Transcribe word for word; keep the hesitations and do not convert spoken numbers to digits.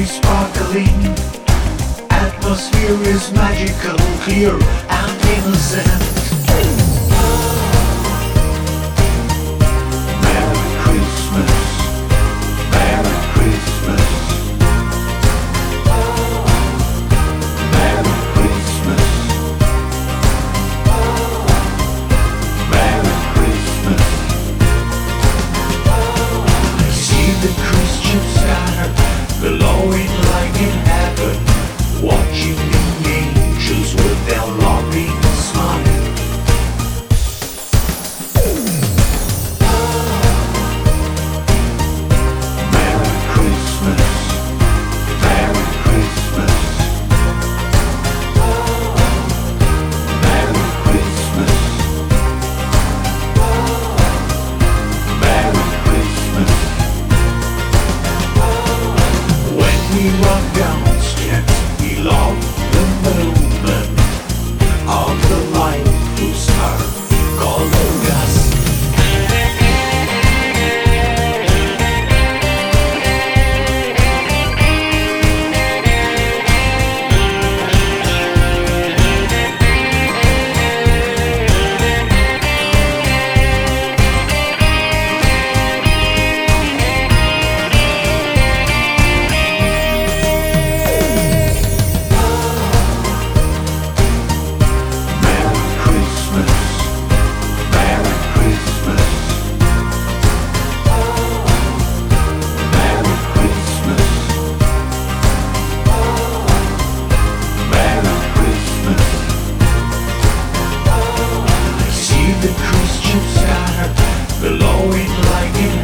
is sparkling, atmosphere is magical, clear and innocent. Merry Christmas, Merry Christmas, Merry Christmas, Merry Christmas. I see the Christian star glowing like in heaven, watching the angels with their loving smile. Merry Christmas, Merry Christmas, Merry Christmas, Merry Christmas. When we walk downstairs, we love the moment of the light whose star calling us. Merry Christmas, Merry Christmas, Merry Christmas, Merry Christmas. I see the Christian star glowing like in